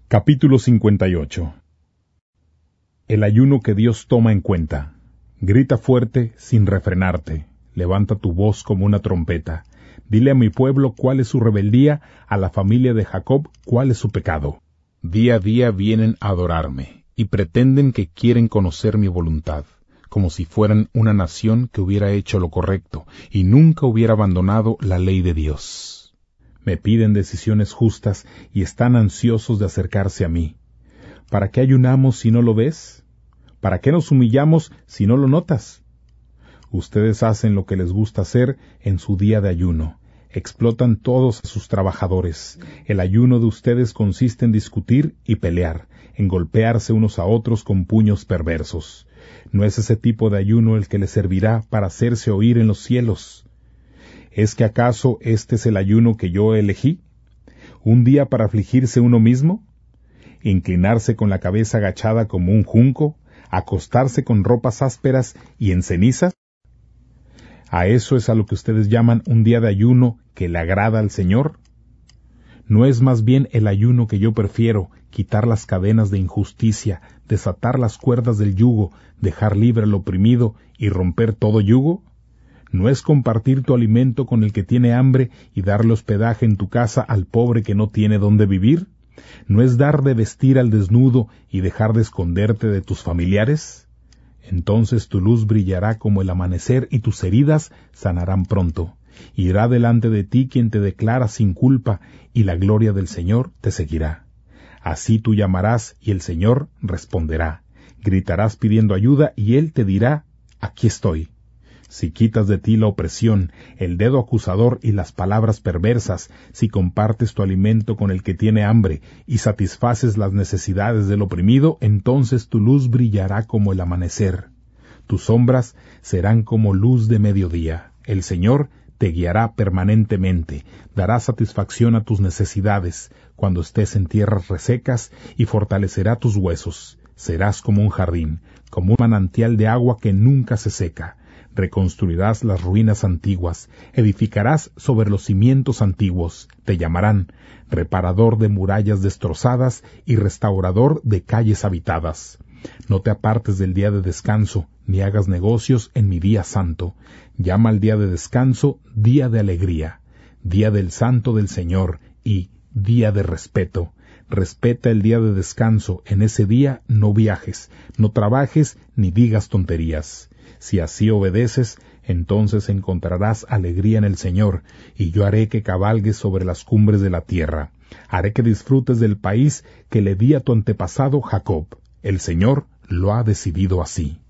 Capítulo 58. El ayuno que Dios toma en cuenta. Grita fuerte sin refrenarte. Levanta tu voz como una trompeta. Dile a mi pueblo cuál es su rebeldía, a la familia de Jacob cuál es su pecado. Día a día vienen a adorarme, y pretenden que quieren conocer mi voluntad, como si fueran una nación que hubiera hecho lo correcto, y nunca hubiera abandonado la ley de Dios. Me piden decisiones justas y están ansiosos de acercarse a mí. ¿Para qué ayunamos si no lo ves? ¿Para qué nos humillamos si no lo notas? Ustedes hacen lo que les gusta hacer en su día de ayuno. Explotan todos a sus trabajadores. El ayuno de ustedes consiste en discutir y pelear, en golpearse unos a otros con puños perversos. ¿No es ese tipo de ayuno el que les servirá para hacerse oír en los cielos? ¿Es que acaso este es el ayuno que yo elegí? ¿Un día para afligirse uno mismo? ¿Inclinarse con la cabeza agachada como un junco? ¿Acostarse con ropas ásperas y en cenizas? ¿A eso es a lo que ustedes llaman un día de ayuno que le agrada al Señor? ¿No es más bien el ayuno que yo prefiero, quitar las cadenas de injusticia, desatar las cuerdas del yugo, dejar libre al oprimido y romper todo yugo? ¿No es compartir tu alimento con el que tiene hambre y darle hospedaje en tu casa al pobre que no tiene dónde vivir? ¿No es dar de vestir al desnudo y dejar de esconderte de tus familiares? Entonces tu luz brillará como el amanecer y tus heridas sanarán pronto. Irá delante de ti quien te declara sin culpa y la gloria del Señor te seguirá. Así tú llamarás y el Señor responderá. Gritarás pidiendo ayuda y Él te dirá, aquí estoy. Si quitas de ti la opresión, el dedo acusador y las palabras perversas, si compartes tu alimento con el que tiene hambre y satisfaces las necesidades del oprimido, entonces tu luz brillará como el amanecer. Tus sombras serán como luz de mediodía. El Señor te guiará permanentemente, dará satisfacción a tus necesidades cuando estés en tierras resecas y fortalecerá tus huesos. Serás como un jardín, como un manantial de agua que nunca se seca. Reconstruirás las ruinas antiguas, edificarás sobre los cimientos antiguos, te llamarán reparador de murallas destrozadas y restaurador de calles habitadas. No te apartes del día de descanso, ni hagas negocios en mi día santo. Llama al día de descanso día de alegría, día del santo del Señor y día de respeto. Respeta el día de descanso, en ese día no viajes, no trabajes ni digas tonterías. Si así obedeces, entonces encontrarás alegría en el Señor, y yo haré que cabalgues sobre las cumbres de la tierra. Haré que disfrutes del país que le di a tu antepasado Jacob. El Señor lo ha decidido así.